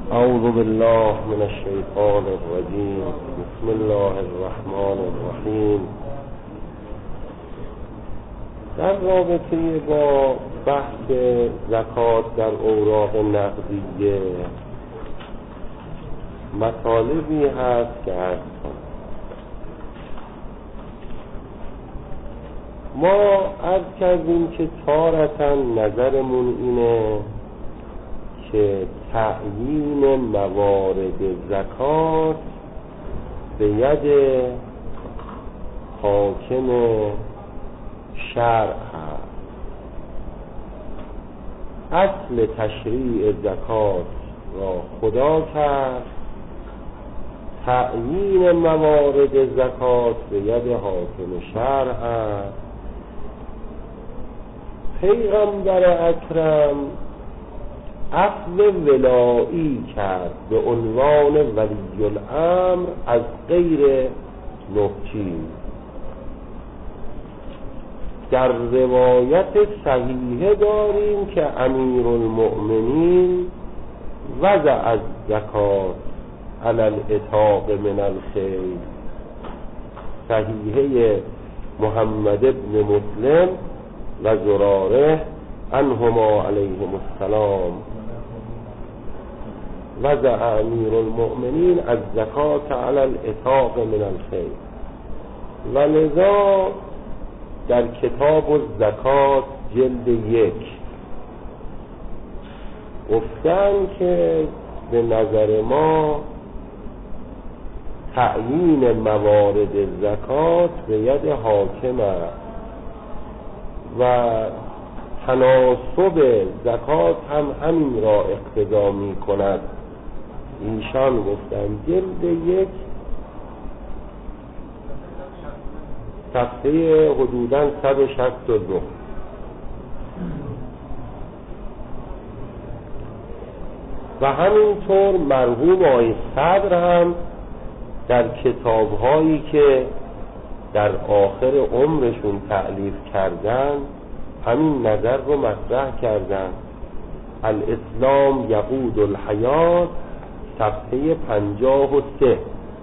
اعوذ بالله من الشیطان الرجیم. بسم الله الرحمن الرحیم. در رابطه با بحث زکات در اوراق نقدیه مطالبی هست که عرض کنم. ما عرض کردیم که تارةً نظرمون اینه که تعیین موارد زکات به ید حاکم شرع هست. اصل تشریع زکات را خدا کرد، تعیین موارد زکات به ید حاکم شرع هست. پیغمبر اکرم عفو ولایی کرد به عنوان ولی الامر از غیر نهچی. در روایت صحیحه داریم که امیرالمؤمنین وضع الزکات علی العتاق من الخیل. صحیحه محمد ابن مسلم و زراره عنهما علیهم السلام. وضع امیرالمؤمنین الزکات علی العتاق من الخیل. و لذا در کتاب الزکات جلد 1 گفتن که به نظر ما تعیین موارد زکات به ید حاکم و تناسب زکات هم همین را اقتضا می کند. ایشان گفتن جلد 1 صفحه حدوداً 169. و همینطور مرحوم آقای صدر هم در کتاب‌هایی که در آخر عمرشون تألیف کردن همین نظر رو مطرح کردن. الاسلام یقود الحیات صفحه 53.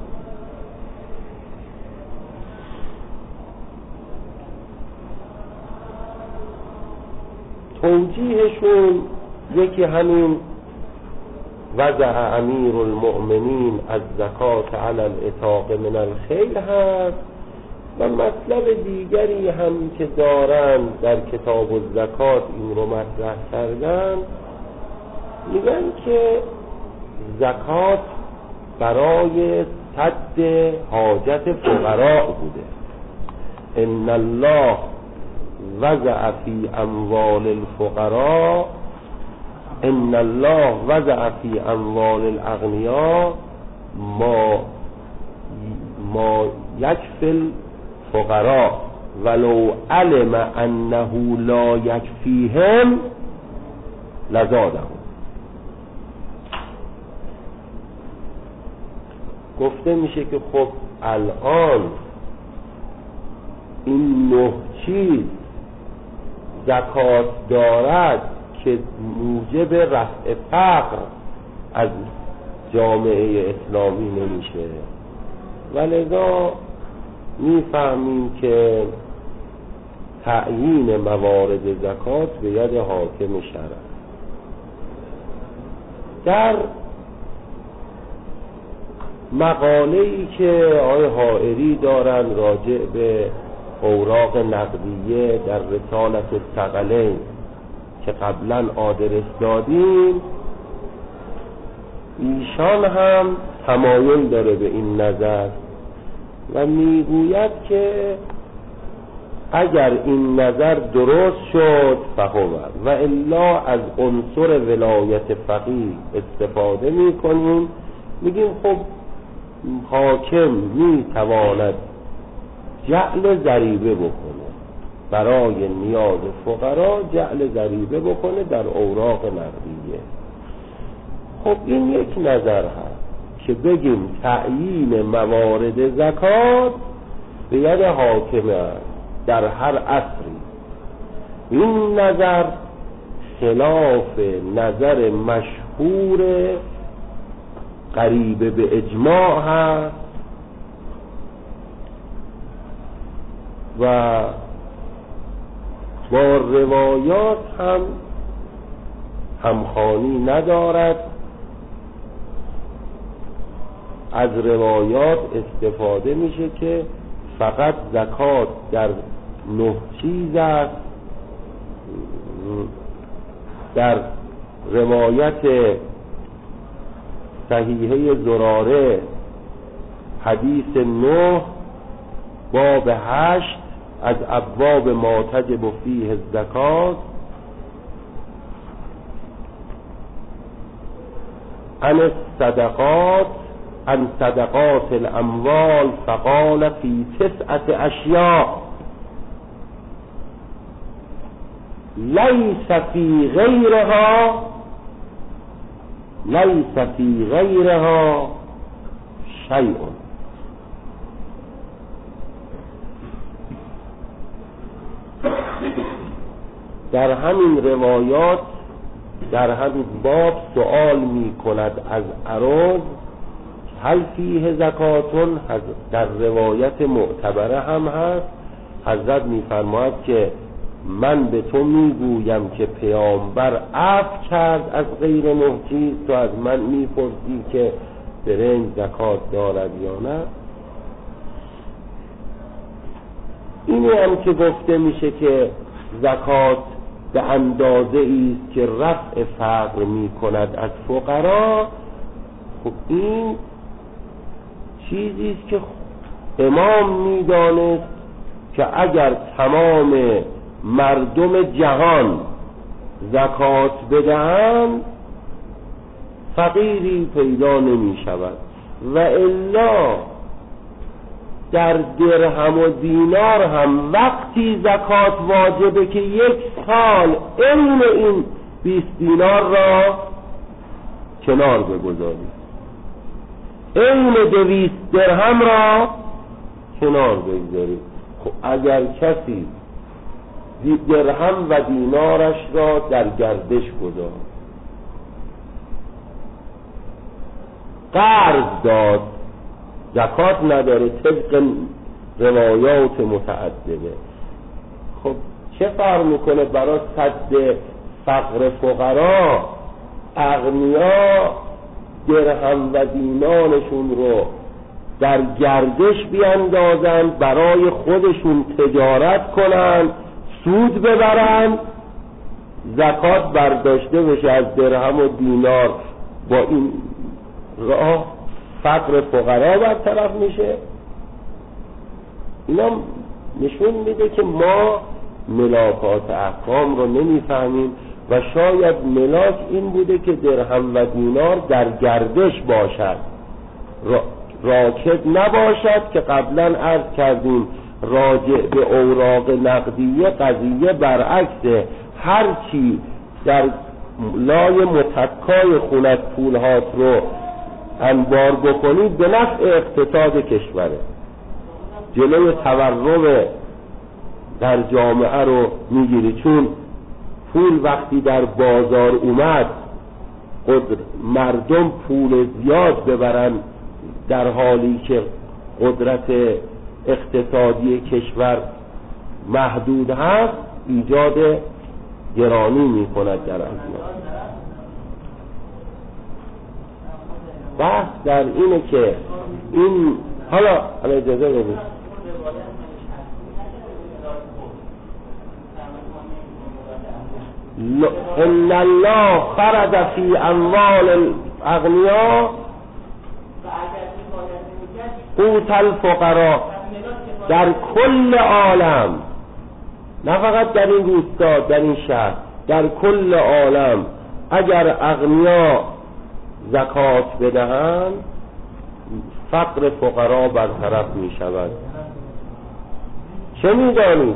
توجیهشون یکی همین وضع امیر المؤمنین از زکات علی العتاق من الخیل هست. و مطلب دیگری هم که دارن در کتاب الزکات این رو مطرح کردن، میگن که زکات برای سد حاجت فقراء بوده. ان الله وضع فی اموال الفقراء، ان الله وضع فی اموال الاغنیاء ما یکفی الفقراء ولو علم انه لا یکفیهم لزادهم. گفته میشه که خب الان این 9 چیز زکات دارد که موجب رفع فقر از جامعه اسلامی نمیشه. ولذا میفهمیم که تعیین موارد زکات به ید حاکم شرع. در مقاله‌ای که آقای حائری دارن راجع به اوراق نقدیه در رسالت الثقلین که قبلا آدرس دادیم، ایشان هم تمایل داره به این نظر و میگوید که اگر این نظر درست شد فهمه و الا از عنصر ولایت فقیه استفاده میکنیم. میگیم خب حاکم میتواند جعل ضریبه بکنه برای نیاز فقرا، جعل ضریبه بکنه در اوراق نقدیه. خب این یک نظر هست که بگیم تعیین موارد زکات به ید حاکم است در هر عصری. این نظر خلاف نظر مشهور غریبه به اجماع هست و با روایات هم همخوانی ندارد. از روایات استفاده میشه که فقط زکات در 9 چیز است. در روایت صحیحه زراره حدیث 9 باب 8 از ابواب ما تجب فیه الزکات عن الصدقات عن صدقات الاموال فقال فی 9 اشیاء لیس فی غیرها شیء. در همین روایات در همین باب سوال می کند از عرض هل فیه زکاتون. در روایت معتبره هم هست حضرت می فرماید که من به تو می گویم که پیامبر عفو کرد از غیر 9 چیز، تو از من می پرسی که برنج زکات دارد یا نه. اینی هم که گفته میشه که زکات به اندازه ایست که رفع فقر می کند از فقرا. خب این چیزیست که امام می دانست که اگر تمام مردم جهان زکات بدهند فقیری پیدا نمی شود و الا در درهم و دینار هم وقتی زکات واجبه که 1 سال این 20 دینار را کنار بگذاری، 200 درهم را کنار بگذاری. خب اگر کسی درهم و دینارش را در گردش گذار، قرض داد، زکات نداره طبق روایات متعدده، خب چه فرق میکنه برای سد فقر فقرا؟ اغنیا درهم و دینارشون رو در گردش بیاندازن، برای خودشون تجارت کنن، سود ببرن، زکات برداشته بشه از درهم و دینار، با این راه فقر فقرا برطرف میشه. اینا نشون میده که ما ملاکات احکام رو نمیفهمیم و شاید ملاک این بوده که درهم و دینار در گردش باشد، راکد نباشد، که قبلا عرض کردیم راجع به اوراق نقدیه قضیه برعکسه. هر چی در لای متکای خونت پولهات رو انبار بکنید به نفع اقتصاد کشوره، جلوی تورم در جامعه رو میگیری. چون پول وقتی در بازار اومد مردم پول زیاد ببرن در حالی که قدرت اقتصادی کشور محدود هست، ایجاد گرانی میکند در اسعار. بحث در اینه که این حالا اجازه بدید ان الله فرض فی اموال الاغنیا قوت الفقراء در کل عالم، نه فقط در این روستا، در این شهر، در کل عالم اگر اغنیا زکات بدهند فقر فقرا برطرف می شود. چه می دانید؟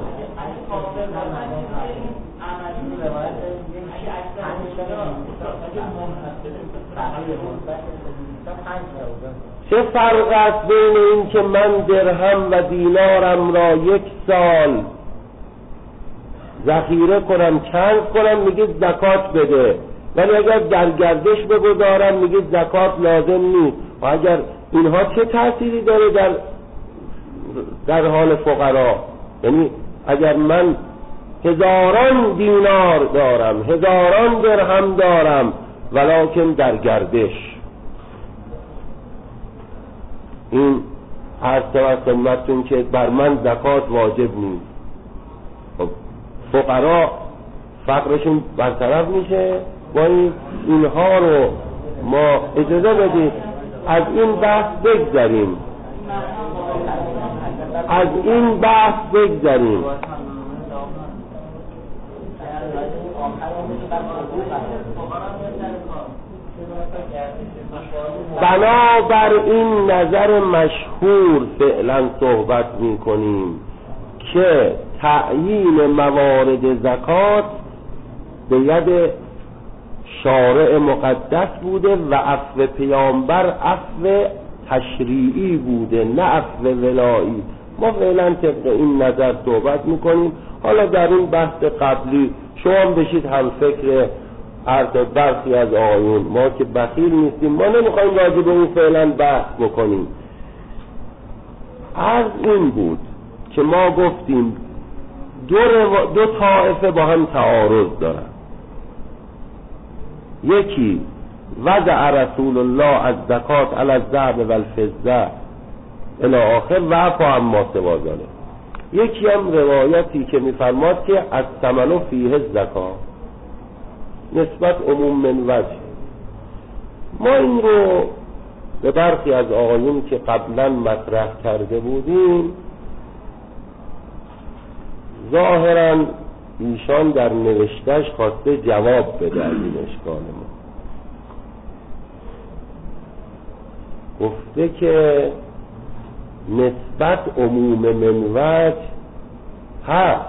چه فرق است بین این که من درهم و دینارم را 1 سال ذخیره کنم، چنگ کنم، میگه زکات بده، ولی اگر در گردش بگذارم میگه زکات لازم نیست. و اگر اینها چه تأثیری داره در حال فقرا؟ یعنی اگر من هزاران دینار دارم، هزاران درهم دارم، ولکن در گردش، این عرض خدمتتون که بر من زکات واجب نیست. خب فقرا فقرشون برطرف میشه. با اینها رو ما اجازه بدید از این بحث بگذریم، از این بحث بگذریم. بنابر این نظر مشهور فعلا صحبت میکنیم که تعیین موارد زکات به ید شارع مقدس بوده و عفو پیامبر عفو تشریعی بوده، نه عفو ولایی. ما فعلا طبق این نظر صحبت میکنیم. حالا در این بحث قبلی شما بشید هم فکر عرض برخی از آیون، ما که بخیل نیستیم، ما نمیخوایم راجع به اون فعلا بحث بکنیم. عرض این بود که ما گفتیم دو طائفه با هم تعارض دارن. یکی وضع رسول الله از زکات علی الذهب و الفضه الی آخر و عفا عما سوی ذلک. یکی هم روایتی که میفرماد که از ثمن فیه زکات، نسبت عموم من وجه. ما این رو به برخی از آقایون که قبلا مطرح کرده بودیم، ظاهرا ایشان در نوشتش خواسته جواب بده از این اشکال ما. گفته که نسبت عموم من وجه هست،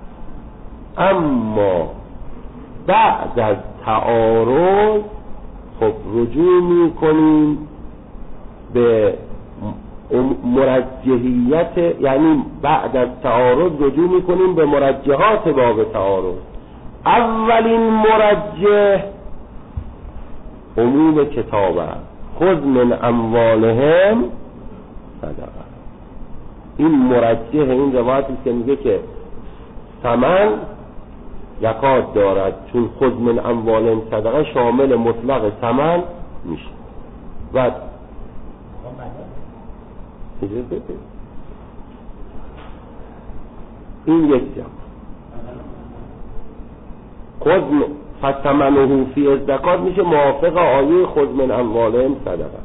اما بعد از تعارض خب رجوع میکنیم به مرجحیت، یعنی بعد از تعارض رجوع میکنیم به مرجحات باب تعارض. اولین مرجح عموم کتابه، خذ من اموالهم صدقه. این مرجح این روایتی که میگه که ثمن زکات دارد، چون خذ من اموالهم صدقه شامل مطلق ثمن میشه. و این یک جمع خذ فثمنه فی الزکات میشه موافق آیه خذ من اموالهم صدقه.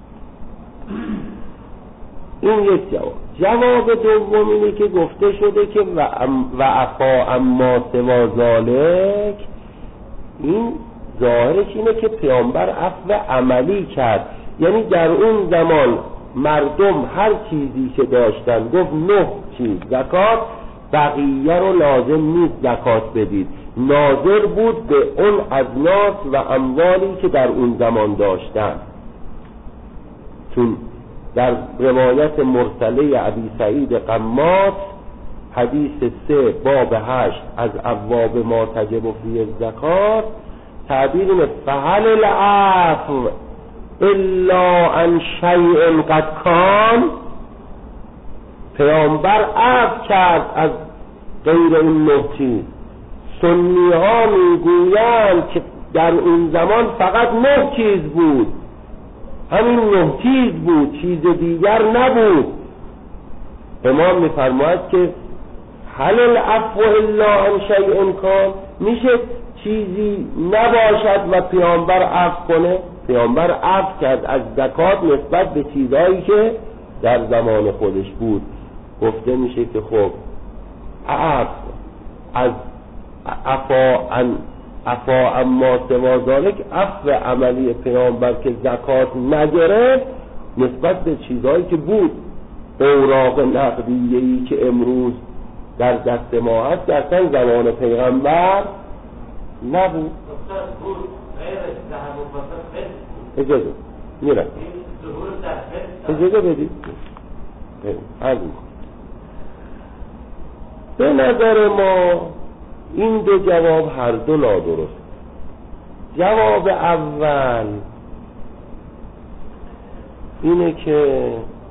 این یک جواب دوم اینه که گفته شده که و عفا اما سوا ذالک، این ظاهرش اینه که پیامبر عفو عملی کرد. یعنی در اون زمان مردم هر چیزی که داشتن، گفت 9 چیز زکات، بقیه رو لازم نیست زکات بدید، ناظر بود به اون اجناس و اموالی که در اون زمان داشتن. چون در روایت مرسله ابی سعید قماط حدیث 3 باب 8 از ابواب ما تجب فی الزکات تعبیر اینه فهل العفو الا عن شیء قد کان. پیامبر عفو کرد از غیر این 9 چیز. سنی ها میگویند که در اون زمان فقط 9 چیز بود، همین 9 چیز بود، چیز دیگر نبود. امام میفرماید که هل العفو الا عن شیء کان، میشه چیزی نباشد و پیامبر عفو کنه؟ پیامبر عفو کرد از زکات نسبت به چیزهایی که در زمان خودش بود. گفته میشه که خب عفو از عفا اما سوا ذالک، عفو عملی پیامبر که زکات نگرفت نسبت به چیزهایی که بود. اوراق نقدیه‌ای که امروز در دست ما هست در اصلا زمان پیغمبر نبود. اجازه میرم اجازه بدید به نظر ما این دو جواب هر دو نادرست. جواب اول اینه که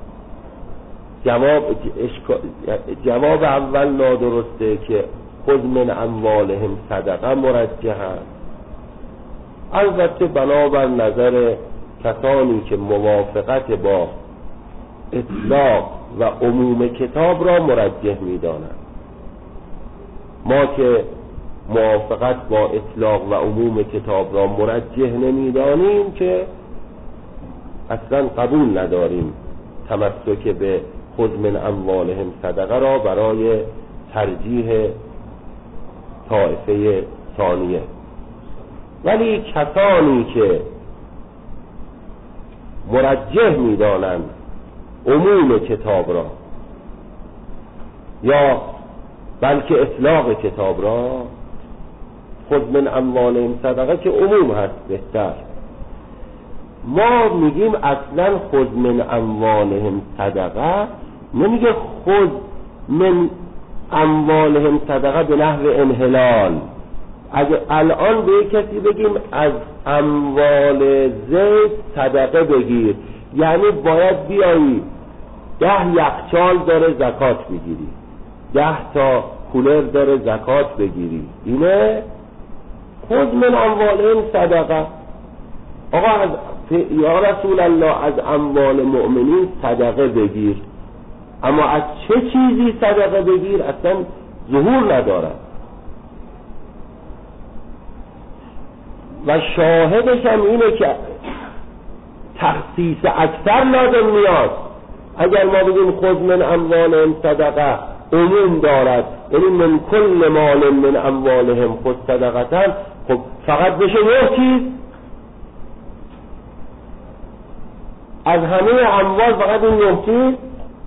جواب اول نادرسته که خذ من اموالهم صدقه مرجح هست. البته بنابر نظر کسانی که موافقت با اطلاق و عموم کتاب را مرجح می‌دانند. ما که موافقت با اطلاق و عموم کتاب را مرجح نمی‌دانیم که اصلا قبول نداریم تمسک به خذ من اموالهم صدقه را برای ترجیح طائفه ثانیه. ولی کسانی که مرجح می‌دانند عموم کتاب را یا بلکه اطلاق کتاب را، خذ من اموالهم صدقه که عموم هست بهتر، ما میگیم اصلا خذ من اموالهم صدقه، نمیگه خذ من اموالهم صدقه به نحو انحلال. اگه الان به کسی بگیم از اموال زید صدقه بگیر، یعنی باید بیایی 10 یخچال داره زکات بگیری، 10 تا کولر داره زکات بگیری، اینه خذ من اموالهم صدقه. آقا یا رسول الله از اموال مؤمنین صدقه بگیر، اما از چه چیزی صدقه بگیر اصلا ظهور ندارد. و شاهدش هم اینه که تخصیص اکثر لازم میاد. اگر ما بگیم خذ من اموالهم صدقه عموم دارد، یعنی من کل مال من اموالهم خذ صدقه، خب فقط بشه یک چیز از همه اموال، فقط این یک چیز،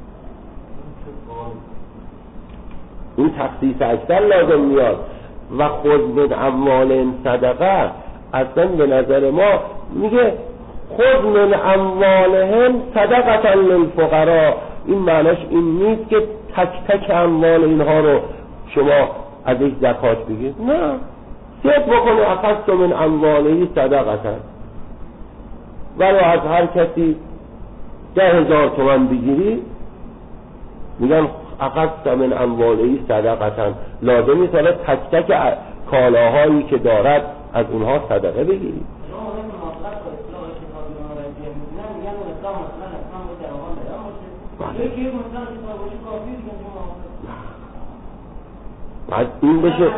این تخصیص اکثر لازم میاد. و خذ من اموالهم صدقه اصلا به نظر ما میگه خذ من اموالهم صدقه للفقراء، این معناش این نیست که تک تک اموال اینها رو شما از یک زکات بگیر، نه، صرف بکنه اخذت من امواله صدقه، ولو از هر کسی 10,000 تومان بگیری میگن اخذت من امواله صدقه، لازم نیست حالا تک تک کالاهایی که دارد از اونها صدقه بگیری. باید این بشه،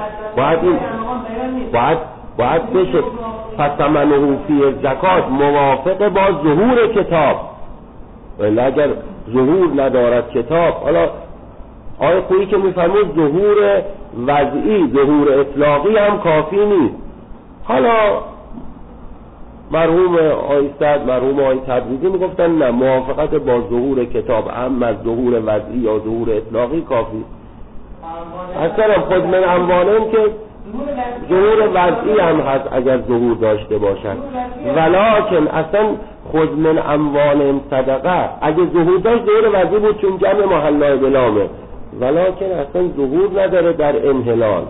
باید بشه فثمنه فی زکات موافق با ظهور کتاب. ولی اگر ظهور ندارد کتاب، حالا آیه خویی که میفرمود ظهور وضعی، ظهور اطلاقی هم کافی نیست. حالا مرحوم آیه سعد، مرحوم آیه تبریزی میگفتن نه، موافقت با ظهور کتاب هم از ظهور وضعی یا ظهور اطلاقی کافی. اصلا خود من اموالهم که ظهور وضعی هم هست اگر ظهور داشته باشد، ولکن اصلا خود من اموالهم صدقه اگه ظهور داشت ظهور وضعی بود چون جمع محلای بلامه، ولکن اصلا ظهور نداره در انحلال.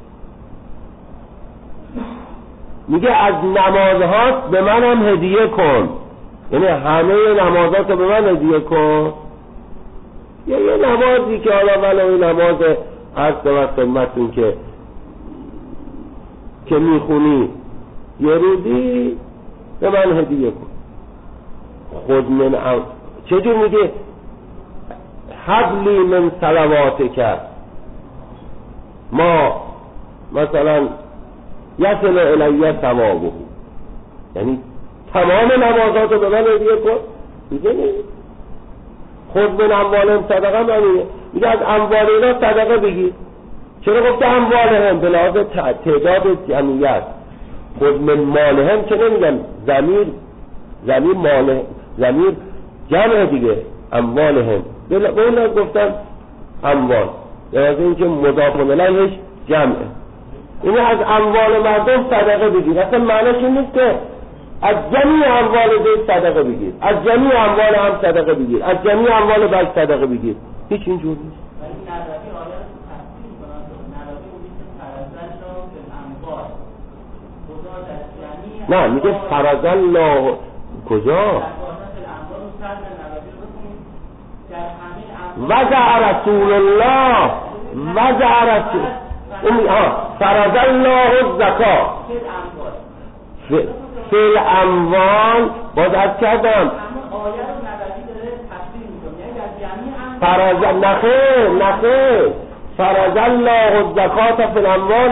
میگه از نمازهات به منم هدیه کن، یعنی همه نمازات رو به من هدیه کن. یه نمازی که حالا ولو نماز عرض و خدمتون که میخونی یه روزی به من هدیه کن. خود من چجور میگه حبلی من صلوات کرد، ما مثلا یصل الیه ثوابه، یعنی تمام نمازات رو به من هدیه کن. میگه نیست خود من اموالهم صدقه منیه، میگه از اموال اینا صدقه بگیر. چرا گفته اموالهم؟ به لحاظ تعداد جمعیت. خود من مالهم که نمیگن، ضمیر جمع دیگه، اموالهم به اون گفتن اموال، لحاظ اینکه مضاف الیهش جمعه. این از اموال مردم صدقه بگیر، اصلا معنیش این نیست که از جمیع اموال زید صدقه بگیر، از جمیع اموال هم صدقه بگیر، از جمیع اموال بل صدقه بگیر، هیچ اینجور نیست. ولی نظری آیات تفسیر کنند، نظری بودید که فرزن را به اموال خدا در جمیع نه میگه فرض الله کجا وضع رسول الله فرض الله الزکات فی الاموال باز عرض کردم فرض نخیر فرض الله الزکات فی الاموال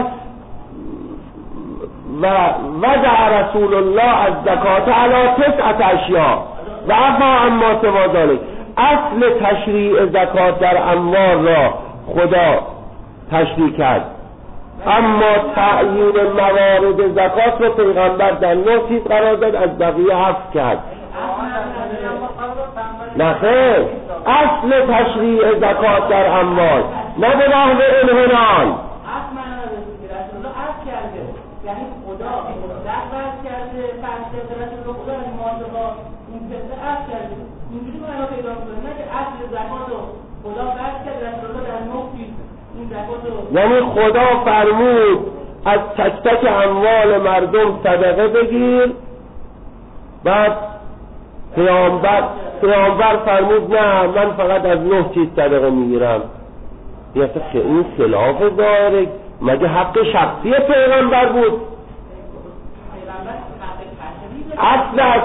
و وضع رسول الله الزکات علی 9 اشیاء و عفا عما سوی ذلک. اصل تشریع زکات در اموال را خدا تشریع کرد، اما تعیین موارد زکات را پیغمبر در 9 چیز قرار داد، از بقیه حذف کرد. نخیر، اصل تشریع زکات در اموال نه به نحو انحلال. یعنی خدا مطلق بحث کرده، فرض رسول خدا از معاصبا این قصه عرض کرده. اینجوری ما پیدا می‌کنیم نه که اصل زکات رو خدا بحث کرده، رسول الله در 9 چیز این زکات رو، یعنی خدا فرمود از تک تک اموال مردم صدقه بگیر، بعد پیامبر فرمود نه من فقط از 9 چیز صدقه میگیرم. این خلاف داره. مگه حق شخصی پیغمبر بود؟ اصل از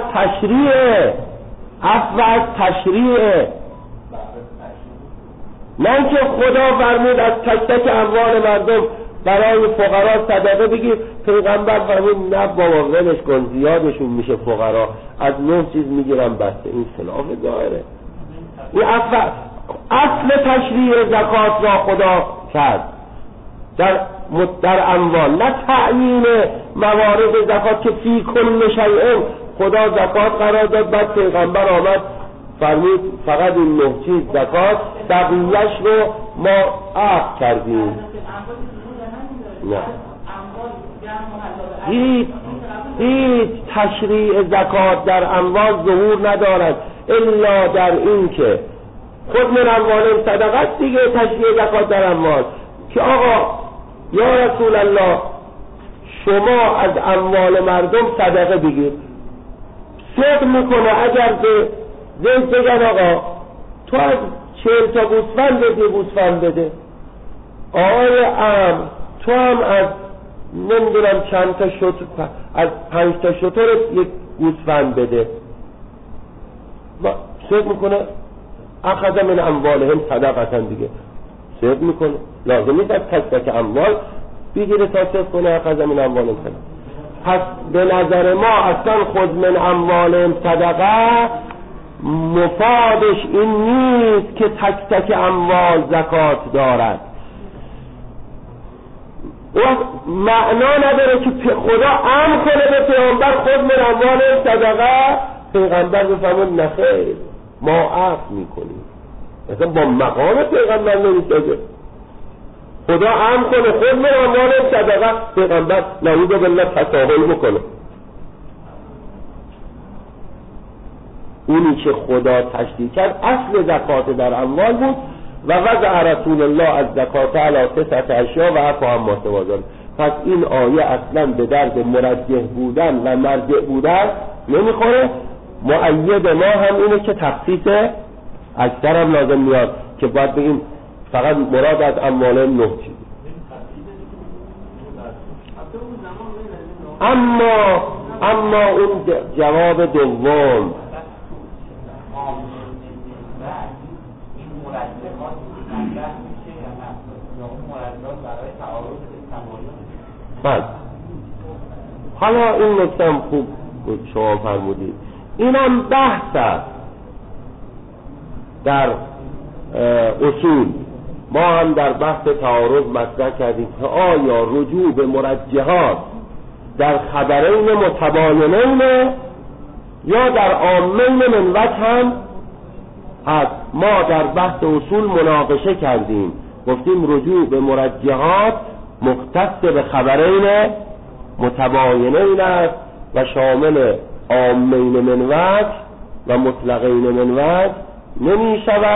تشریعه نه که خدا فرمود از تک تک اموال مردم برای فقرا صدقه بگیر، پیغمبر فرمود نه بابا ولش کن زیادشون میشه فقرا، از 9 چیز میگیرم بسته. این خلاف داره. این اصل تشریع زکات را خدا کرد در اموال، نه تعیین موارد زکات که فی کل شیء خدا زکات قرار داد، بعد پیغمبر آمد فرمود فقط این 9 چیز زکات، بقیه‌اش رو ما عفو کردیم. نه هیچ تشریع زکات در اموال ظهور ندارد الا در این که خود من اموالهم صدقه دیگه. تشریع زکات در اموال که آقا یا رسول الله شما از اموال مردم صدقه بگیر، صدق میکنه اگر به زید بگن آقا تو از 40 تا گوسفند بده، آقای تو هم از نمیدونم چند تا شتر، از 5 تا شتر یک گوسفند بده، صدق میکنه اخذ من اموالهم صدقه دیگه، صدق میکنه. لازم نیست از تک اموال بگیره تا صدق کنه اخذ من اموالهم صدقه. پس به نظر ما اصلا خود من اموالهم صدقه مفادش این نیست که تک اموال زکات دارد. و معنا نداره که خدا امر کنه به پیغمبر خود من اموالهم صدقه، پیغمبر بفرمود نخیر ما عفو میکنیم. مثلا با مقام پیغمبر نمیسازه. خدا امر کنه خود من اموالهم صدقه، پیغمبر نعوذ بالله تساهل بکنه. اونی که خدا تشریع کرد اصل زکات در اموال بود و وضع رسول الله از زکات علی 9 اشیاء و عفا عما سوی ذلک. پس این آیه اصلا به درد مرجح بودن و مرجع بودن نمیخوره. مؤید ما هم اینه که تخصیص اکثر هم لازم میاد که باید بگیم فقط مراد از اموال 9 چیز. اما اون جواب دوم بله، حالا این نکته هم خوب شما فرمودید. اینم بحث است در اصول. ما هم در بحث تعارض مطرح کردیم که آیا رجوع به مرجحات در خبرین متباینین یا در عامین من وجه هم هست. ما در بحث اصول مناقشه کردیم، گفتیم رجوع به مرجحات مختص به خبرین متباینین است و شامل عامین من وجه و مطلقین من وجه نمی شود.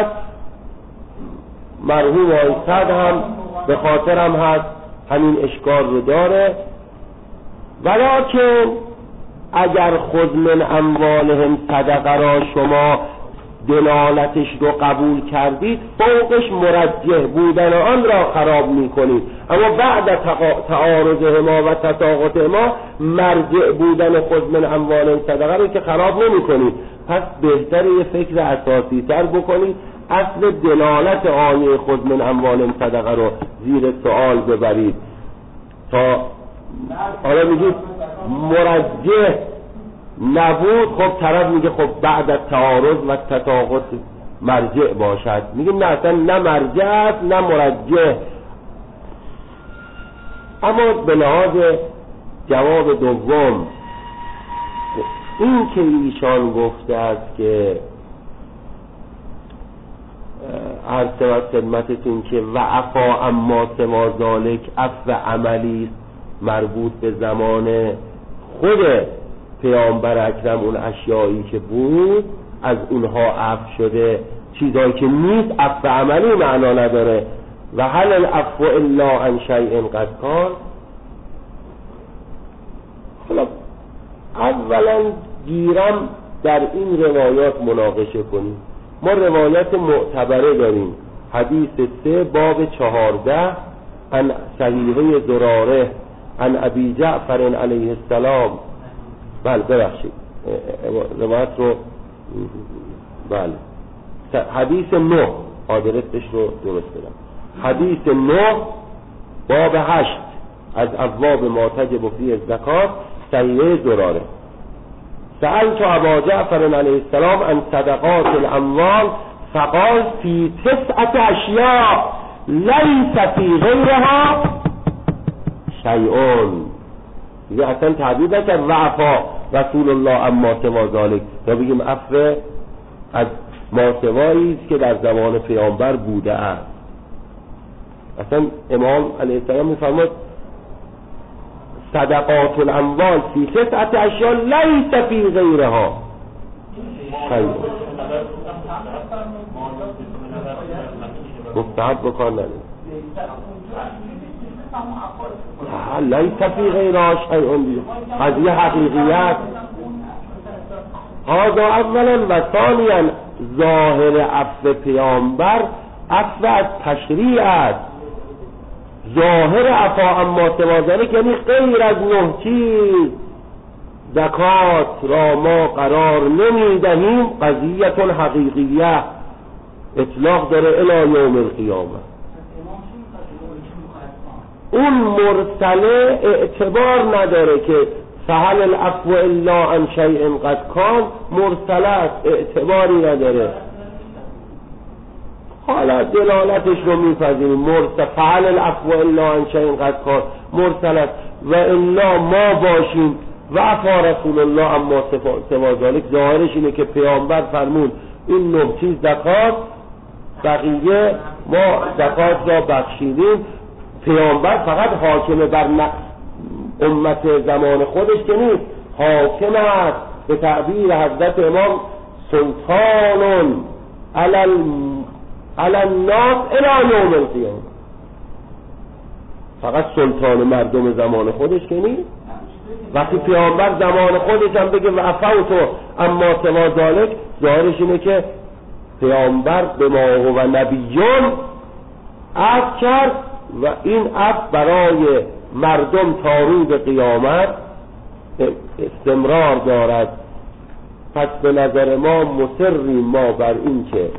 مرحوم آیصد هم به خاطر هم هست همین اشکال رو داره، ولیکن اگر خود من اموالهم صدقه را شما دلالتش رو قبول کردید فوقش مرجح بودن آن را خراب میکنید، اما بعد تعارضهما و تساقطهما مرجع بودن خود من اموالهم صدقه رو که خراب نمیکنید. پس بهتره یه فکر اساسی تر بکنید، اصل دلالت آیه خود من اموالهم صدقه رو زیر سوال ببرید تا حالا میگید مرجح نبود، خب طرف میگه خب بعد از تعارض و تساقط مرجع باشد، میگه نه اصلا نه مرجع است نه مرجح. اما به لحاظ جواب دوم، این که ایشان گفته است که عرض و خدمتتون که وعفا اما سوا ذالک عفو عملی مربوط به زمان خود پیامبر اکرم، اون اشیایی که بود از اونها عفو شده، چیزایی که نیست عفو عملی معنا نداره. و هل العفو الا عن شیء قد کان. حالا اولا گیرم در این روایات مناقشه کنیم. ما روایت معتبره داریم، حدیث 3 باب 14 عن صحیحه زراره عن ابی جعفر علیه السلام. بله ببخشید روایت رو بله حدیث 9 آدرسش رو درست بدم. حدیث 9 باب 8 از ابواب ما تجب فیه الزکات، صحیحه زراره. سألت ابا جعفر علیه السلام عن صدقات الاموال فقال فی 9 اشیاء لیس فی غیرها شیء. دیگه اصلا تعبیر نکرد وعفا رسول الله اما سوا ذالک، یا بگیم عفو از ماسوایی است که در زمان پیامبر بوده است. اصلا امام علیه السلام میفرماد صدقات الاموال فی 9 اشیاء لیس فی غیرها شیء. مستحب بکن نداره، لیس فی غیرها شیء، قضیه حقیقیت. هذا اولا و ثانیا ظاهر عفو پیامبر عفو از تشریع است. ظاهر عفا اما سوا ذالک یعنی غیر از 9 چیز زکات را ما قرار نمیدهیم، قضیت حقیقیه اطلاق داره الی یوم القیامه. اون مرسله اعتبار نداره که فهل العفو الا عن شیء قد کان، مرسله است اعتباری نداره. حالا دلالتش رو میپذیریم، فعل العفو الا عن شیء قد کان مرسل است و الا ما باشیم و عفا رسول الله اما سوا ذالک. ظاهرش اینه که پیامبر فرمود این 9 چیز زکات، بقیه ما زکات را بخشیدیم. پیامبر فقط حاکم بر امت زمان خودش که نیست، حاکم است به تعبیر حضرت امام سلطان علی الناس الی یوم القیامه. فقط سلطان مردم زمان خودش که نیست. وقتی پیامبر زمان خودش هم بگه و عفوت اما سوا ذالک، ظاهرش اینه که پیامبر به ما هو نبیون عفو کرد و این عفو برای مردم تا روز قیامت استمرار دارد. پس به نظر ما مصریم ما بر این که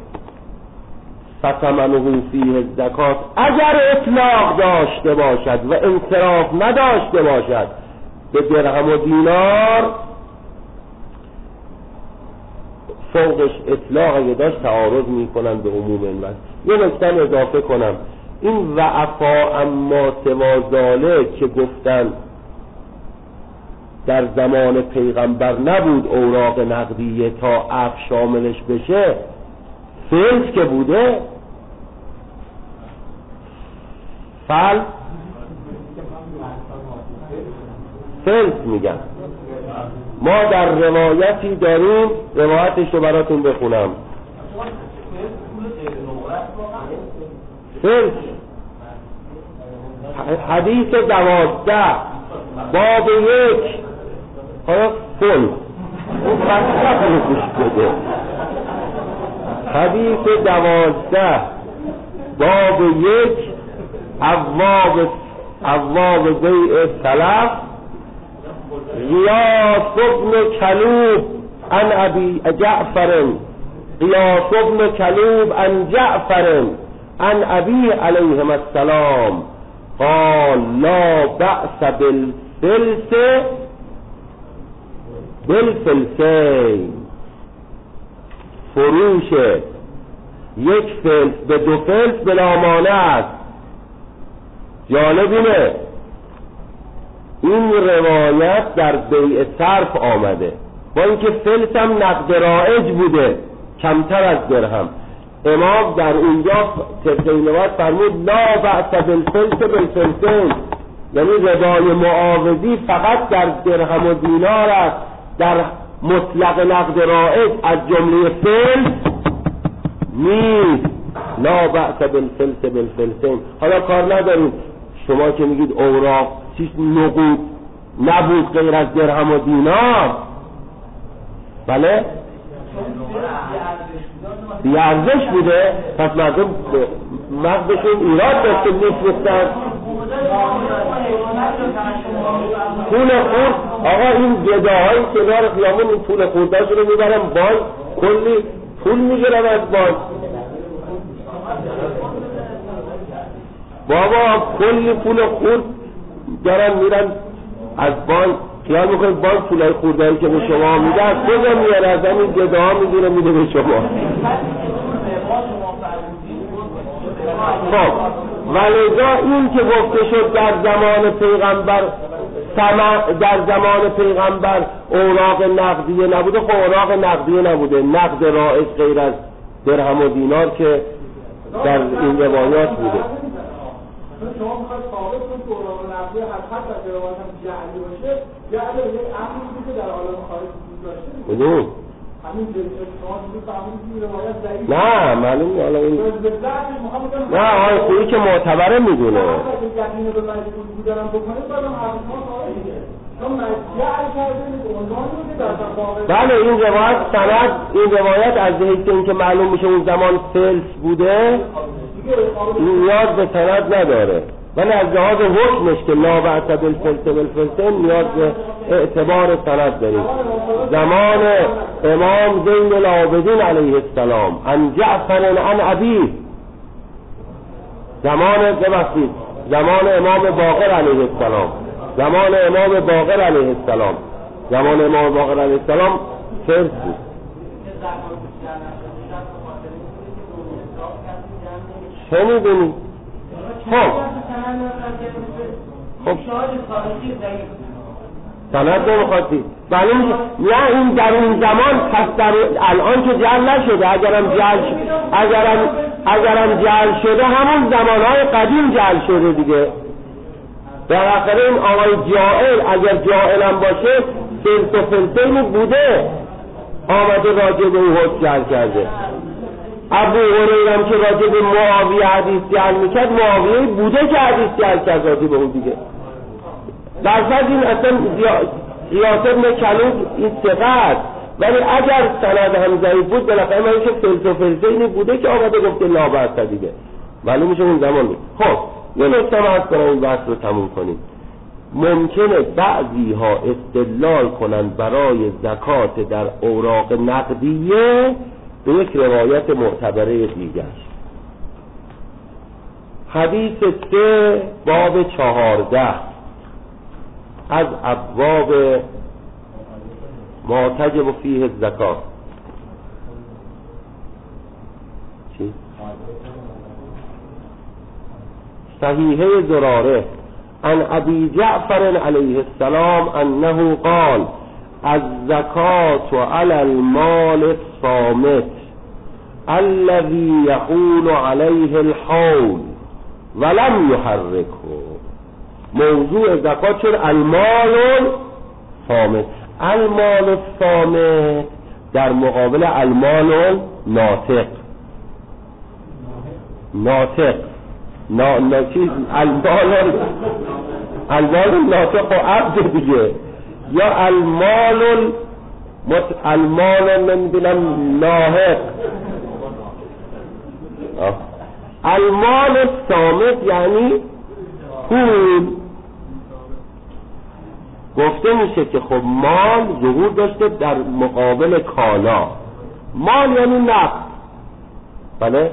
فثمنه فیه الزکات اگر اطلاق داشته باشد و انصراف نداشته باشد به درهم و دینار، فوقش اطلاق اگه داشت تعارض میکنن به عموم الناس. یه نکته اضافه کنم، این وعفا اما سوا ذالک که گفتن در زمان پیغمبر نبود اوراق نقدیه تا عفو شاملش بشه، فلس که بوده، فلس میگن. ما در روایتی داریم، روایتش رو براتون بخونم. فلس حدیث 12 باب 1 حالا فل اون فلسفه رو گوش بده. حدیث 12 باب 1 ابواب بیع سلف. غیاث بن کلوب عن ابی جعفر غیاث بن کلوب عن جعفر عن ابی علیه السلام قال لا بأس بالفلسین. فروش یک فلس به دو فلس بلا مانع است. جالب اینه این روایت در بیع صرف آمده، با اینکه فلس هم نقد رایج بوده کمتر از درهم. امام در اونجا طبق این روایت فرمود لا بأس بالفلسین، یعنی ربای معاوضی فقط در درهم و دینار است، در مطلق نقد رایج از جمله فلس نیست. لا بأس بالفلسین. حالا کار نداریم شما که میگید اوراق چیز نقود نبود غیر از درهم و دینار، بله بیارزش بوده، پس مردم مغزشون ایراد داشته میفرستن. پول خورد آقا این گداهای کنار خیامون این پول خوردهاشون رو میبرن بانک، کلی پول میگیرن از بانک. بابا کلی پول خورد دارن میرن از بانک، خیال میکنید بانک پولای خوردهایی که به شما میده از کجا میاره؟ از همین گداها میگیره میده به شما. خب ولذا این که گفته شد در زمان پیغمبر اوراق نقدیه نبوده، خب اوراق نقدیه نبوده، نقد رایج غیر از درهم و دینار که در این روایات بوده. شما میخواید ثابت کنید که اوراق نقدیه حتی در روایات هم جعلی باشه، جعلی یک امری بوده که در عالم خارج وجود داشته. همین شما فهمیدید این روایت ضعیفه؟ نه معلومه. حالا این نه آقای خویی که معتبره میدونه. یقین به مجبور بودن بکنید بعدم حرف ما ثابت میشه. چون جعل کردید عنوان بوده در بله این روایت از جهت اینکه معلوم میشه اون زمان فلس بوده نیاز به سند نداره، ولی از لحاظ حکمش که لا بأس بالفلسین نیاز به اعتبار سند داریم. زمان امام زین العابدین علیه السلام عن جعفر عن ابی، زمان امام باقر علیه السلام، زمان امام باقر علیه السلام فلس بود. شنیدونی؟ خب سند نمیخواستی بله نه این در اون زمان پس در الان که جعل نشده، اگرم جعل شده همون زمانهای قدیم جعل شده دیگه. در آخر این آقای جائل اگر جائلم باشه فلس و فلسین بوده آمده راجع به او حکم جعل کرده. ابو هریره هم که راجع به معاویه حدیث جعل میکرد معاویه بوده که حدیث جعل کرد راجع به اون دیگه. درصد این اصلا غیاث بن کلوب این ثقه، ولی اگر سند هم ضعیف بود بالاخره من که فلس و فلسین بوده که آمده گفته لا بأس دیگه معلوم میشه اون زمان. خب یه نکته عرض کنم این بحث رو تموم کنیم. ممکنه بعضی ها استدلال کنن برای زکات در اوراق نقدیه به یک روایت معتبره دیگر. حدیث 3 باب 14 از ابواب ما تجب فیه الزکات. چی؟ صحیحه زراره عن ابی جعفر علیه السلام انه قال الزکات علی المال الصامت الذي يحول عليه الحول ولم يحركه. موضوع زکات شد المال الصامت. المال الصامت در مقابل المال ناطق. المال ناطق و عبد دیگه. یا المال نمیدونم لاحق. المال صامت یعنی پول. گفته میشه که خب مال ظهور داشته در مقابل کالا. مال یعنی نقد. بله؟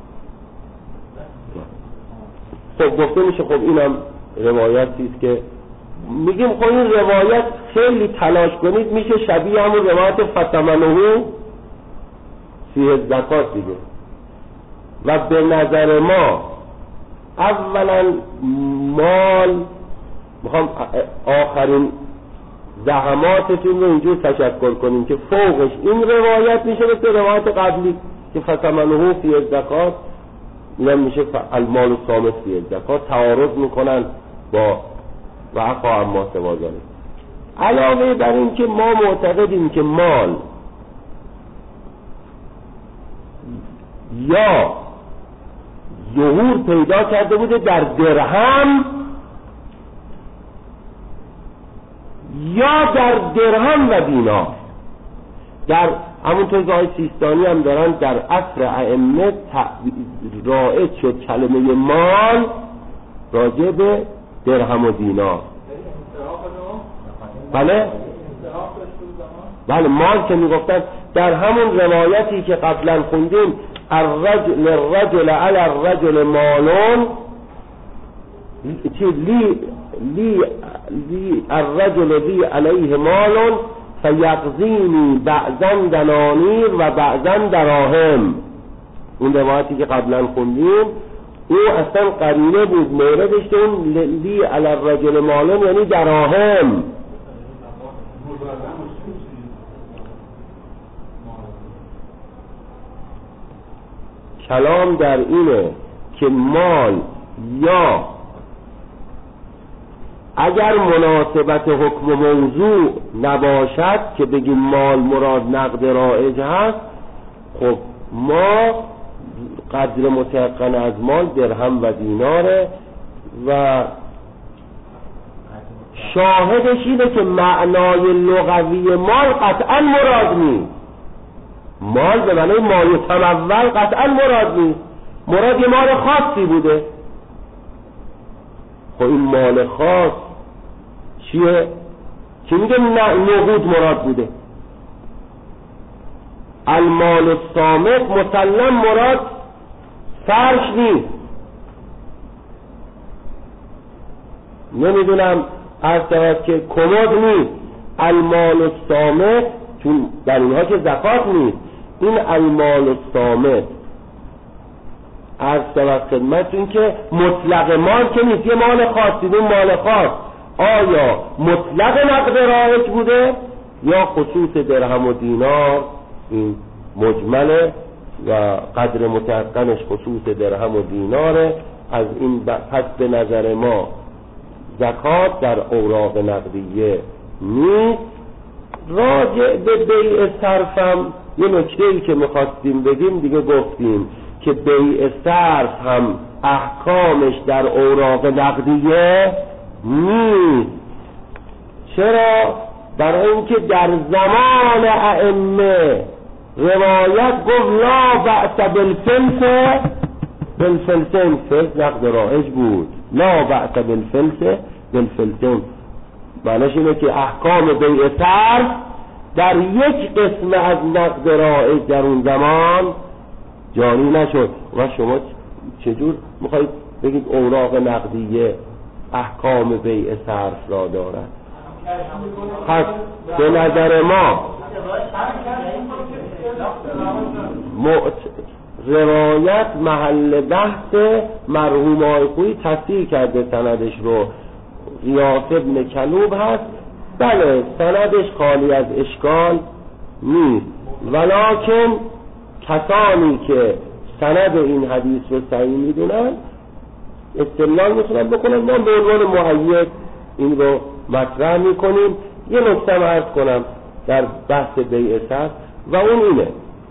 خب گفته میشه خب اینم روایتی است که میگیم خب این روایت خیلی تلاش کنید میشه شبیه همون روایت فتمنه فیه الزکات دیگه. و به نظر ما اولا مال، میخوام آخرین زحماتتون رو اینجور تشکر کنیم که فوقش این روایت میشه مثل روایت قبلی که فتمنه فیه الزکات، اینم میشه المال الصامت فیه الزکات، تعارض میکنن با و عفا عما سوا ذلک. علاوه بر این که ما معتقدیم که مال یا ظهور پیدا کرده بوده در درهم یا در درهم و دینار. در همونطور که آقای سیستانی هم دارن در عصر ائمه رایج شد کلمه مال راجع به درهم و دینار. بله؟ بله مال که میگفتن در همون روایتی که قبلا خوندیم الرجل علی الرجل مالون لی الرجل لی علیه مالون فیقضینی بعضا دنانیر و بعضا دراهم. اون روایتی که قبلا خوندیم او اصلا قرینه بود موردش که اون لی علی الرجل مالون یعنی دراهم. کلام در اینه که مال یا اگر مناسبت حکم موضوع نباشد که بگیم مال مراد نقد رایج هست، خب ما قدر متيقن از مال درهم و دیناره و شاهدش اینه که معنای لغوی مال قطعا مراد نیست. مال به معنی مال تمول قطعا مراد نیست. مراد یه مال خاصی بوده. خب این مال خاص چیه؟ که میگه نقود مراد بوده. المال الصامت مسلم مراد فرش نیست. نمیدونم از طرف که کمد نیست. المال الصامت چون در اینها که زکات نیست. این المال الصامت از طرف خدمتون که مطلق مال که نیست، یه مال خاصی. اون مال خاص آیا مطلق نقد رایج بوده یا خصوص درهم و دینار؟ این مجمله و قدر متعقنش خصوص درهم و دیناره. از این پس به نظر ما زکات در اوراق نقدیه نیست. راجع به بیع صرفم یه نکته‌ای که می‌خواستیم بگیم دیگه گفتیم که بیع صرف هم احکامش در اوراق نقدیه نیست. چرا؟ برای اینکه در زمان ائمه روایت گفت لا بأس بالفلسین فلس نقد رایج بود. لا بأس بالفلسین معنیش اینه که احکام بیع صرف در یک قسم از نقد رایج در اون زمان جاری نشد. و شما چجور میخواید بگید اوراق نقدیه احکام بیع صرف را دارد؟ پس به نظر ما روایت محل بحث مرحوم آقایی تصحیح کرده سندش رو. غیاث ابن کلوب هست. بله سندش خالی از اشکال نیست، ولکن کسانی که سند این حدیث رو صحیح میدونن استدلال میتونن بکنن. ما به عنوان مؤید این رو مطرح میکنیم. یه نکته عرض کنم در بحث بیع صرف و اون اینه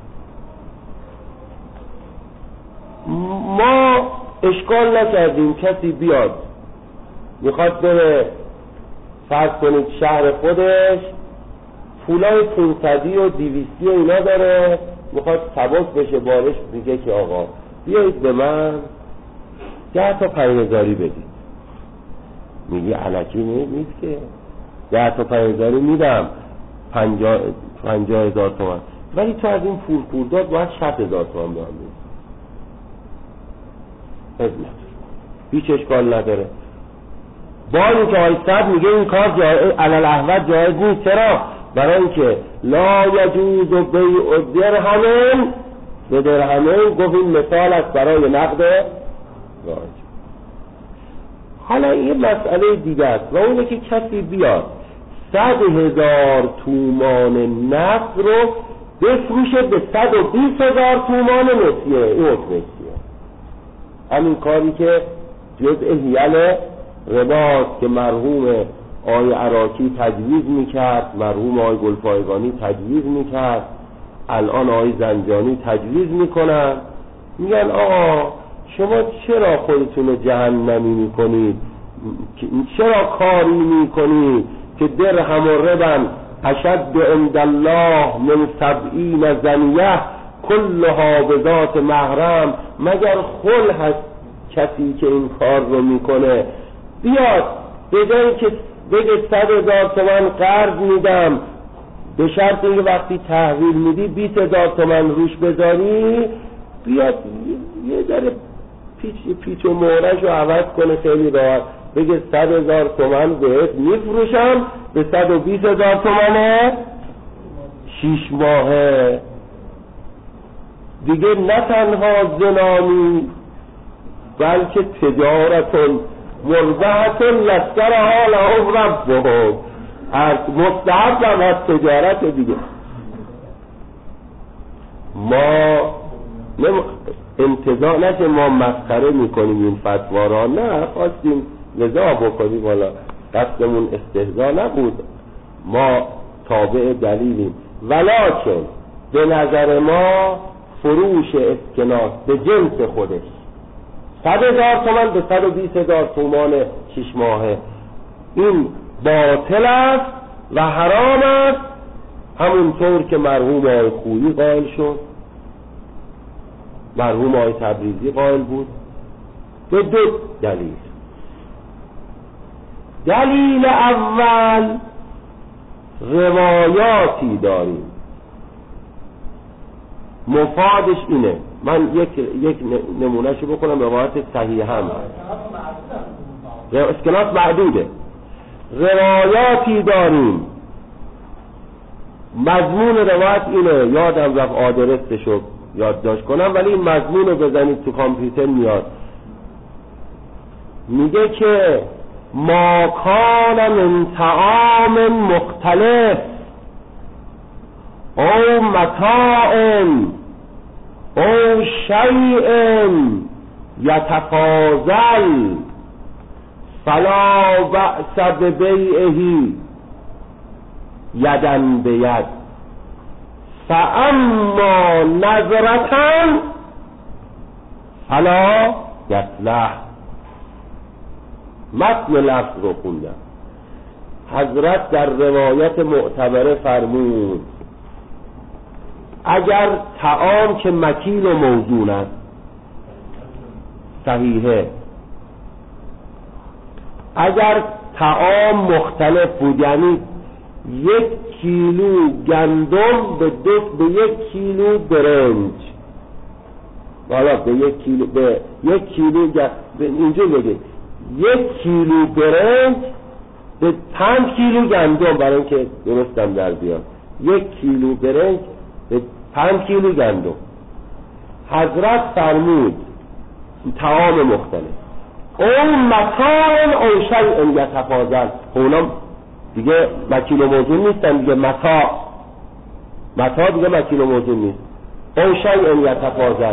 ما اشکال نکردیم کسی بیاد میخواد بره فرض کنید شهر خودش پولای 500 و 200 و اینا داره، میخواد سبک بشه بارش، میگه که آقا بیایید به من 10 تا 5000 بدید. میگه الکی نیست که 10 تا 5000 میدم 50,000 تومان، ولی تو از این پول خورداد باید 60,000 تومان به من بدید. هیچ اشکال نداره. با اینکه آقای صد میگه این کار علل احوال جایز نیست. چرا؟ برای اینکه لا یجوز بیع درهم به درهمین، گفت این مثال است برای نقد واجب. حالا این مسئله دیگه است و اونه که کسی بیاد 100,000 تومان نقد رو بفروشه به 120,000 تومان نسیه. این حکمه چیه؟ همین کاری که جزء حیل رباست که مرحوم آقای عراقی تجویز میکرد، مرحوم آقای گلپایگانی تجویز میکرد، الان آقای زنجانی تجویز میکنن. میگن آقا شما چرا خودتون رو جهنمی میکنید؟ چرا کاری میکنید که درهم و ربن اشد عند الله من 70 زنیه کلها به ذات محرم؟ مگر خل هست کسی که این کار رو میکنه بیاد به جایی که بگه 100,000 تومان قرض میدم به شرط اینکه وقتی تحویل میدی 20,000 تومان روش بذاری، بیاد یه ذره پیچ و مهرش رو عوض کنه خیلی راحت، بگه 100,000 تومان بهت میفروشم به 120,000 تومانه 6 ماهه دیگه. نه تنها زنانی بلکه تجارتون مربحتون لسکرها لهم ربهم، مستحب هم از تجارت دیگه. ما انتظار نشه ما مسخره میکنیم این فتوا را، نه خواستیم لذا بکنیم، والا قصدمون استهزا نبود، ما تابع دلیلیم. ولکن به نظر ما فروش اسکناس به جنس خودش 100,000 تومان به 120,000 تومان 6 ماهه این باطل است و حرام است، همونطور که مرحوم آقای خویی قائل شد، مرحوم آقای تبریزی قائل بود. به 2 دلیل. دلیل اول روایاتی داریم مفادش اینه، من یک نمونهشو بکنم، روایت صحیح هم اسکناس معدوده. روایاتی داریم مضمون روایت اینه، یادم رفت آدرسشو یادداشت کنم ولی این مضمون رو بزنید تو کامپیوتر میاد. میگه که ما کان من طعام مختلف او متاع او شیء یتفاضل فلا بأس ببیعه یدن بید، فاما نظرتن فلا یصلح. متن لفظ رو خوندم. حضرت در روایت معتبره فرمود اگر طعام که مکیل و موزون است صحیحه، اگر طعام مختلف بود یعنی 1 کیلو گندم به 1 کیلو برنج، حالا به 1 کیلو اینجا بگه 1 کیلو برنج به 5 کیلو گندم، برای اینکه درستم در بیاد 1 کیلو برنج به 5 کیلو گندم. حضرت فرمود طعام مختلف اون متاع او شیء یتفاضل، اونا دیگه مکیل و موزون نیستن دیگه، متاع دیگه مکیل و موزون نیست. او شیء یتفاضل،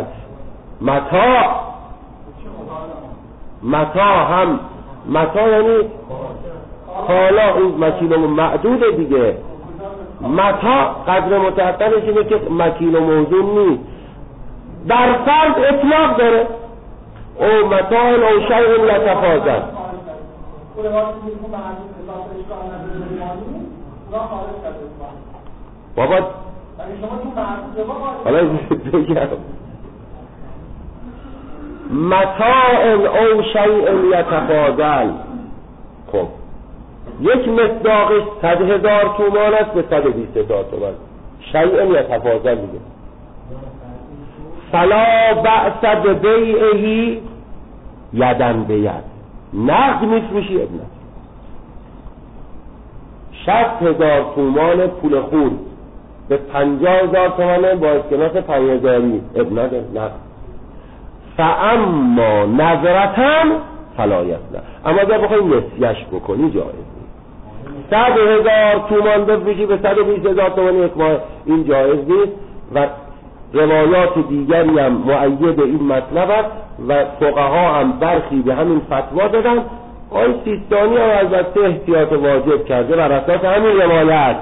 متاع هم متاع یعنی حالا این مکیل و معدوده دیگه. متاع قدر متعقلش اینه که مکیل و موزون نیست، در فرض اطلاق داره او متاع او شیء یتفاضل. اون وقتی میگم معلوم حساب اشکال نداره مالی اونا خارج کرده بابا یعنی شما تو معلوم حالا بگم متاع او شیء یتفاضل. خب یک مصداقش 100,000 تومان است به 120,000 تومان. شیء یتفاضل میگه فلا بأس ببیعه یدن بید. نقد میفروشی ابن 60,000 تومان پول خون به 50,000 تومان با اسکناس 5,000 ابن نقد. فاما نظرتن فلا یسلم. اما اگر بخوای نسیش بکنی جایز نیست. 100,000 تومان بفروشی به 120,000 تومان یک ماه، این جایز نیست و روایات دیگری هم مؤید این مطلب است و فقها هم برخی به همین فتوا دادن. آقای سیستانی هم البته احتیاط واجب کرده بر اساس همین روایت.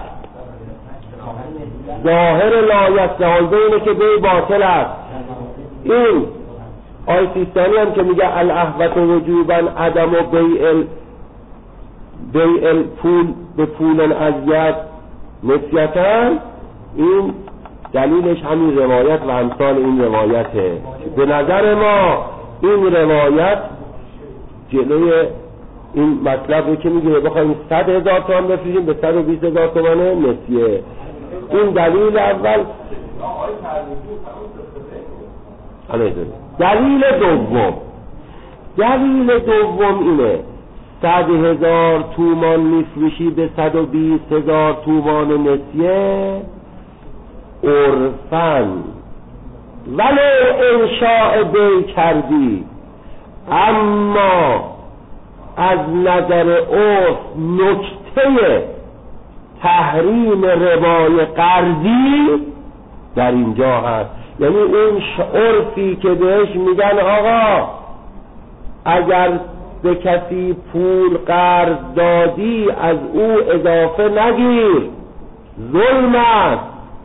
ظاهر لایت جایزه اینه که بی باطل است. این آقای سیستانی هم که میگه الاحوط وجوبا عدم و بیع پول به پول ازیت نسیتن، این دلیلش همین روایت و امثال این روایته. به نظر ما این روایت جلوی این مطلب رو که میگه بخوایم 100,000 تومان بفروشیم به 120,000 تومان نسیه. این دلیل اول. دلیل دوم اینه 100,000 تومان میفروشی به 120,000 تومان نسیه عرفاً ولو انشاء بی کردی، اما از نظر عرف نکته تحریم ربای قرضی در اینجا هست. یعنی اون عرفی که بهش میگن آقا اگر به کسی پول قرض دادی از او اضافه نگیر، ظلم است.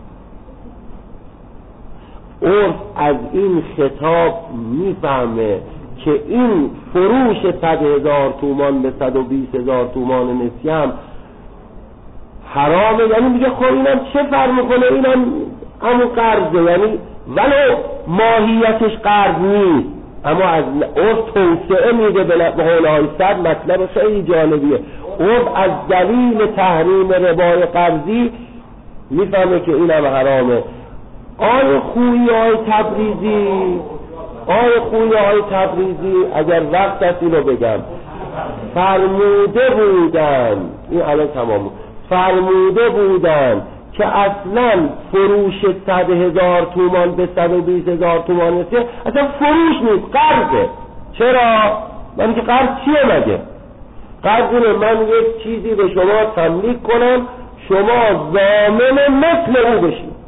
عرف از این خطاب میفهمه که این فروش 100,000 تومان به 120,000 تومان نسیه هم حرامه. یعنی میگه خب اینم چه فرق میکنه، اینم همون قرضه، یعنی ولو ماهیتش قرض نیست، اما از عرف توسعه میده به حولهای صد. مطلب خیلی جالبیه. عرف از دلیل تحریم ربای قرضی میفهمه که اینم حرامه. آی خویی های تبریزی اگر وقت است اینو بگم، فرموده بودن، این الان تمام، فرموده بودن که اصلا فروش 100,000 تومان به 120,000 تومان نیست، اصلا فروش نیست، قرضه. چرا؟ من که قرض چیه مگه؟ قرض اینه من یک چیزی به شما تملیک کنم، شما ضامن مثل او بشید.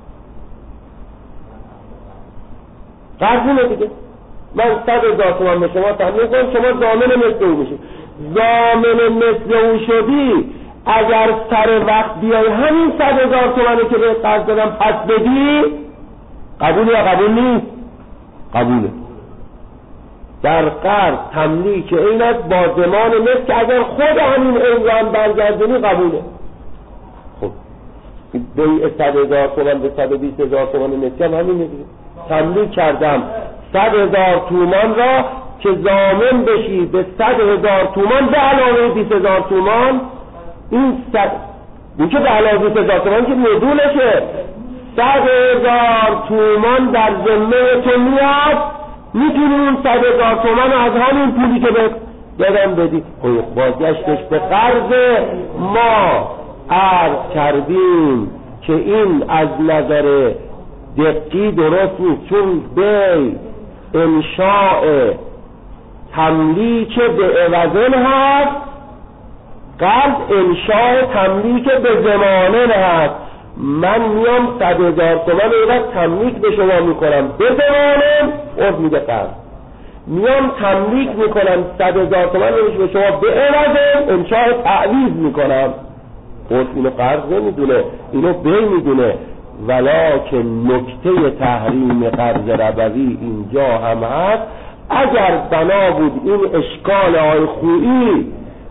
قرض اینه دیگه، من 100,000 تومان به شما تملیک کنم، شما ضامن مثل او بشید. ضامن مثل او شدی، اگر سر وقت بیای همین 100,000 تومانی که به قرض دادم پس بدی، قبول یا قبول نیست؟ قبوله. در قرض تملیک این است با ضمان مثل که اگر خود همین عنوان برگردونی قبوله. خب بیع 100,000 تومان به 120,000 تومان مثل هم همین دیگه. تملیک کردم 100,000 تومان را که ضامن بشی به 100,000 تومان به علاوه 20,000 تومان. این که به علاوه 20,000 تومان که مدولشه، 100,000 تومان در ذمه تو میاد، میتونی اون 100,000 تومان از همین پولی که به دادم بدی. بازگشتش به قرض. ما عرض کردیم که این از نظر دقیقی درست نیست، چون بی انشاء تملیک به عوضن هست، قرض انشاء تملیک به زمانه هست. من میام 100,000 تومان ایوز تملیک به شما میکنم به زمانه، عرض میده قرض. میام تملیک میکنم 100,000 تومان به شما به عوض، انشاء تعویض میکنم. عرض اینو قرض نمیدونه، اینو بی میدونه. ولکن نکته تحریم قرض ربوی اینجا هم هست. اگر بنا بود این اشکال آی خویی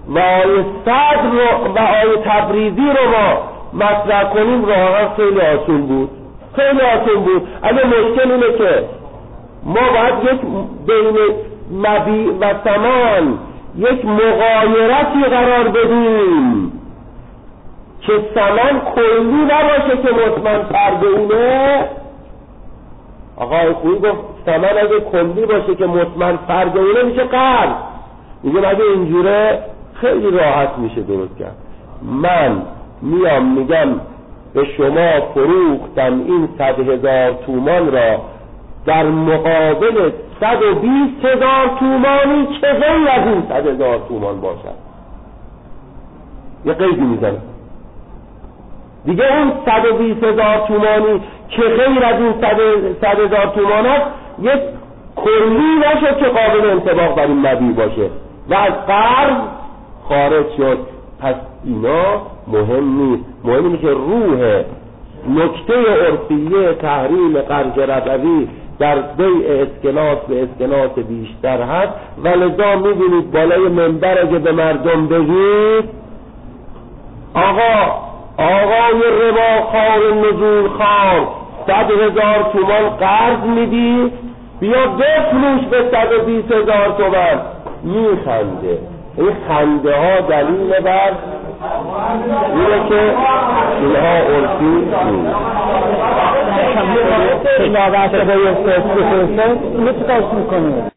و آیه صدر رو و آیه تبریزی رو ما مطرح کنیم راحت خیلی آسون بود، خیلی آسون بود. اما مشکل اینه که ما باید یک بین مبیع و ثمن یک مغایرتی قرار بدیم که ثمن کلی نباشه که مطمئن فرد اونه. آقای خویی گفت ثمن اگه کلی باشه که مطمئن فرد اونه میشه قرض. میگم اگه اینجوره خیلی راحت میشه درست کرد. من میگم به شما فروختم این 100,000 تومان را در مقابل 120,000 تومانی که غیر از این 100,000 تومان باشد. یه قیدی میزنم دیگه اون 120,000 تومانی که غیر از این 100,000 تومان است یک کلی نشد که قابل انطباق بر این مبیع باشه و از قرض خارج شد. پس اینا مهم نیست، مهم اینه که روح نکته عرفیه تحریم قرض ربوی در بیع اسکناس به اسکناس بیشتر هست و لذا میبینید بالای منبر اگه به مردم بگید آقای رباخوار نزول خوار 100,000 تومان قرض میدی بیا بفروش به 120,000 تومان، میخنده. این خنده ها دلیل بر اینه که اینها عرفی نیست.